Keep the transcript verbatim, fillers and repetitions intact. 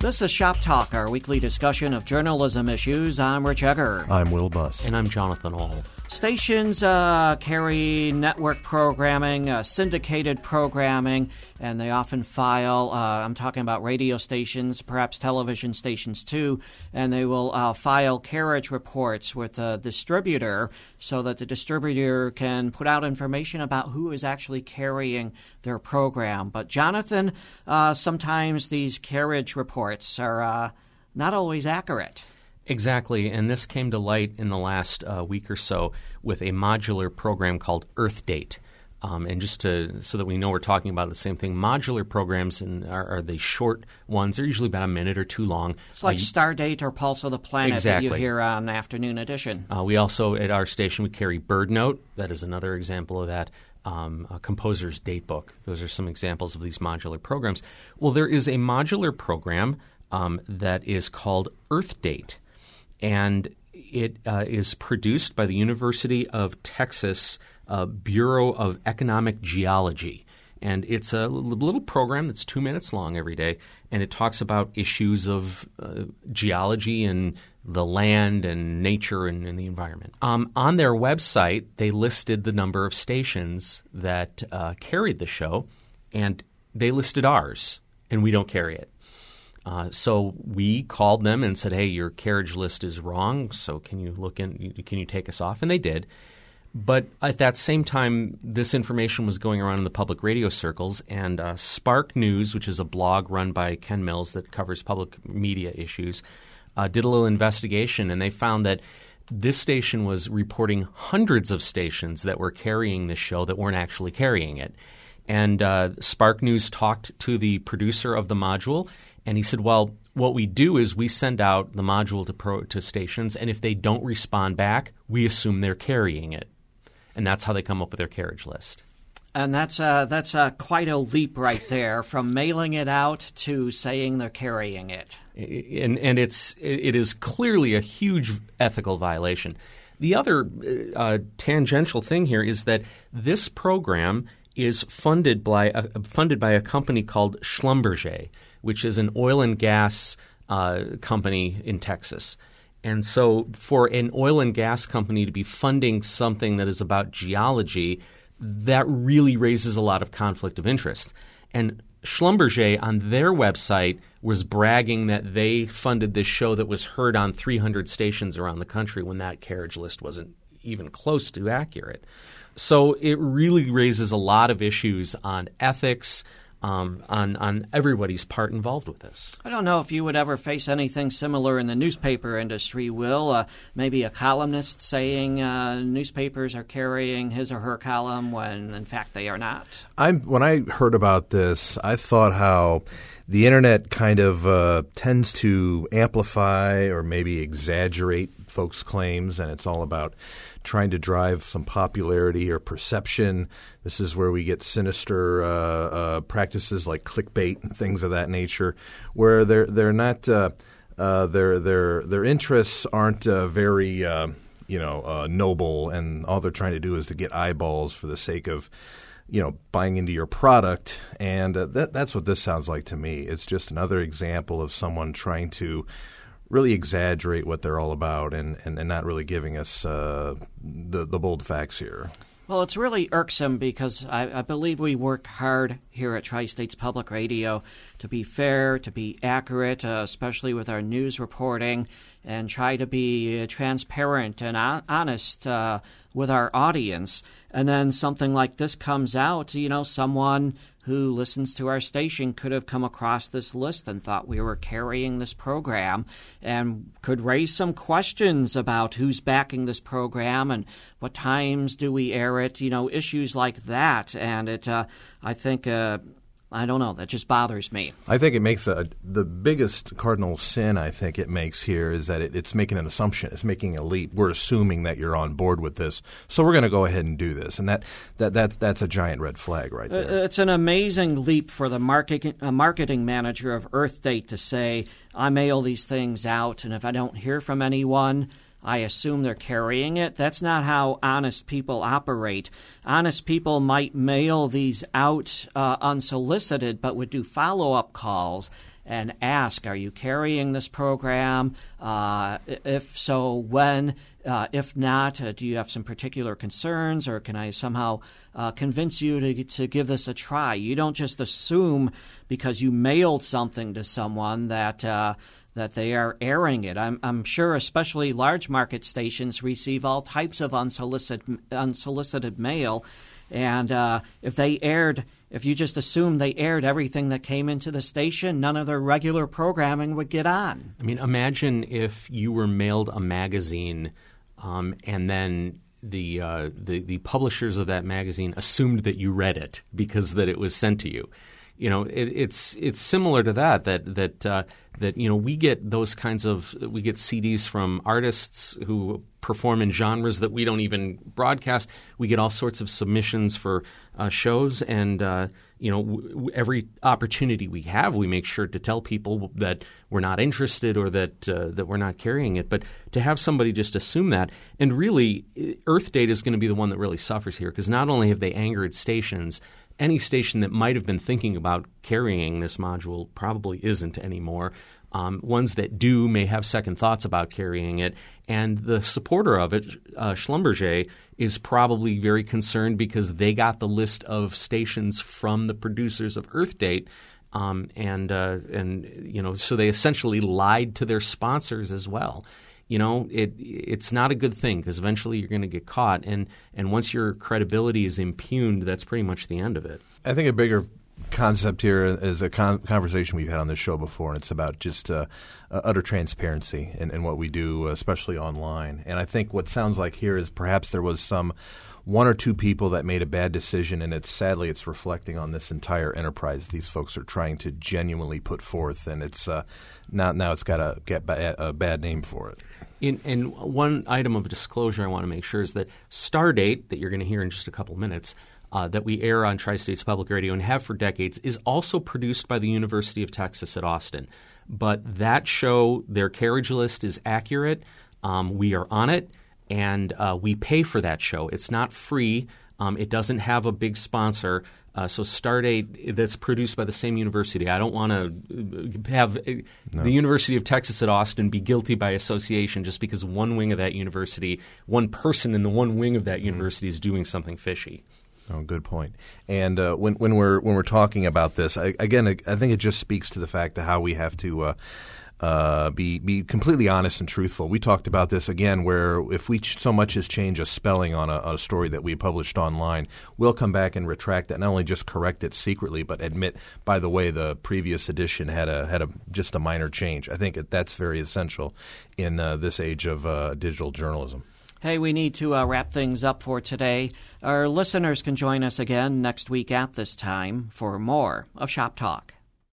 This is Shop Talk, our weekly discussion of journalism issues. I'm Rich Egger. I'm Will Buss. And I'm Jonathan Ahl. Stations uh, carry network programming, uh, syndicated programming, and they often file, uh, I'm talking about radio stations, perhaps television stations too, and they will uh, file carriage reports with the distributor so that the distributor can put out information about who is actually carrying their program. But Jonathan, uh, sometimes these carriage reports are uh, not always accurate. Exactly, and this came to light in the last uh, week or so with a modular program called EarthDate. Um, and just to, so that we know we're talking about the same thing, modular programs in, are, are the short ones. They're usually about a minute or two long. It's like uh, Stardate or Pulse of the Planet exactly. that you hear on Afternoon Edition. Uh, we also, at our station, we carry BirdNote. That is another example of that. Um, a composer's date book. Those are some examples of these modular programs. Well, there is a modular program um, that is called EarthDate. And it uh, is produced by the University of Texas uh, Bureau of Economic Geology. And it's a little program that's two minutes long every day, and it talks about issues of uh, geology and the land and nature and, and the environment. Um, on their website, they listed the number of stations that uh, carried the show, and they listed ours, and we don't carry it. Uh, so we called them and said, hey, your carriage list is wrong, so can you look in, can you take us off? And they did. But at that same time, this information was going around in the public radio circles, and uh, Spark News, which is a blog run by Ken Mills that covers public media issues, uh, did a little investigation, and they found that this station was reporting hundreds of stations that were carrying this show that weren't actually carrying it. And uh, Spark News talked to the producer of the module, and he said, well, what we do is we send out the module to, pro, to stations, and if they don't respond back, we assume they're carrying it. And that's how they come up with their carriage list. And that's uh, that's uh, quite a leap right there from mailing it out to saying they're carrying it. And, and it's it is clearly a huge ethical violation. The other uh, tangential thing here is that this program is funded by a, funded by a company called Schlumberger, which is an oil and gas uh, company in Texas. And so for an oil and gas company to be funding something that is about geology, that really raises a lot of conflict of interest. And Schlumberger on their website was bragging that they funded this show that was heard on three hundred stations around the country when that carriage list wasn't even close to accurate. So it really raises a lot of issues on ethics, Um, on, on everybody's part involved with this. I don't know if you would ever face anything similar in the newspaper industry, Will. Uh, maybe a columnist saying uh, newspapers are carrying his or her column when, in fact, they are not. I'm, when I heard about this, I thought how the Internet kind of uh, tends to amplify or maybe exaggerate folks' claims, and it's all about trying to drive some popularity or perception. This is where we get sinister uh, uh, practices like clickbait and things of that nature, where they're they're not uh, uh, their their their interests aren't uh, very uh, you know uh, noble, and all they're trying to do is to get eyeballs for the sake of you know buying into your product, and uh, that that's what this sounds like to me. It's just another example of someone trying to really exaggerate what they're all about and, and, and not really giving us uh, the, the bold facts here. Well, it's really irksome because I, I believe we work hard here at Tri-States Public Radio to be fair, to be accurate, uh, especially with our news reporting, and try to be uh, transparent and on- honest uh, with our audience. And then something like this comes out, you know, someone who listens to our station could have come across this list and thought we were carrying this program and could raise some questions about who's backing this program and what times do we air it, you know, issues like that. And it, uh, I think, uh, I don't know, that just bothers me. I think it makes a, the biggest cardinal sin I think it makes here is that it, it's making an assumption. It's making a leap. We're assuming that you're on board with this, so we're going to go ahead and do this. And that, that that's, that's a giant red flag right there. Uh, it's an amazing leap for the market, uh, marketing manager of EarthDate to say, I mail these things out, and if I don't hear from anyone, I assume they're carrying it. That's not how honest people operate. Honest people might mail these out uh, unsolicited, but would do follow-up calls and ask, are you carrying this program? Uh, if so, when? Uh, if not, uh, do you have some particular concerns, or can I somehow uh, convince you to to give this a try? You don't just assume because you mailed something to someone that uh, that they are airing it. I'm, I'm sure especially large market stations receive all types of unsolicited unsolicited mail, and uh, if they aired, if you just assume they aired everything that came into the station, none of their regular programming would get on. I mean, imagine if you were mailed a magazine. Um, and then the, uh, the the publishers of that magazine assumed that you read it because that it was sent to you. You know, it, it's it's similar to that. That that uh, that you know we get those kinds of we get C Ds from artists who perform in genres that we don't even broadcast. We get all sorts of submissions for uh, shows, and uh, you know w- w- every opportunity we have, we make sure to tell people that we're not interested or that uh, that we're not carrying it. But to have somebody just assume that, and really, Earth Date is going to be the one that really suffers here, because not only have they angered stations. Any station that might have been thinking about carrying this module probably isn't anymore. Um, ones that do may have second thoughts about carrying it. And the supporter of it, uh, Schlumberger, is probably very concerned because they got the list of stations from the producers of Earth Date. Um, and, uh, and you know, so they essentially lied to their sponsors as well. You know, it it's not a good thing because eventually you're going to get caught. And, and once your credibility is impugned, that's pretty much the end of it. I think a bigger concept here is a con- conversation we've had on this show before, and it's about just uh, uh, utter transparency in, in what we do, especially online. And I think what sounds like here is perhaps there was some one or two people that made a bad decision, and it's sadly it's reflecting on this entire enterprise these folks are trying to genuinely put forth, and it's uh, now now it's got a get ba- a bad name for it. In, and one item of disclosure I want to make sure is that Stardate, that you're going to hear in just a couple minutes, uh, that we air on Tri-States Public Radio and have for decades, is also produced by the University of Texas at Austin. But that show, their carriage list is accurate. Um, we are on it. And uh, we pay for that show. It's not free. Um, it doesn't have a big sponsor. Uh, so Stardate, that's produced by the same university. I don't want to have no. the University of Texas at Austin be guilty by association just because one wing of that university, one person in the one wing of that university is doing something fishy. Oh, good point. And uh, when when we're when we're talking about this, I, again, I, I think it just speaks to the fact of how we have to uh, uh, be be completely honest and truthful. We talked about this again, where if we ch- so much as change a spelling on a, a story that we published online, we'll come back and retract that. Not only just correct it secretly, but admit, by the way, the previous edition had a had a just a minor change. I think that's very essential in uh, this age of uh, digital journalism. Hey, we need to uh, wrap things up for today. Our listeners can join us again next week at this time for more of Shop Talk.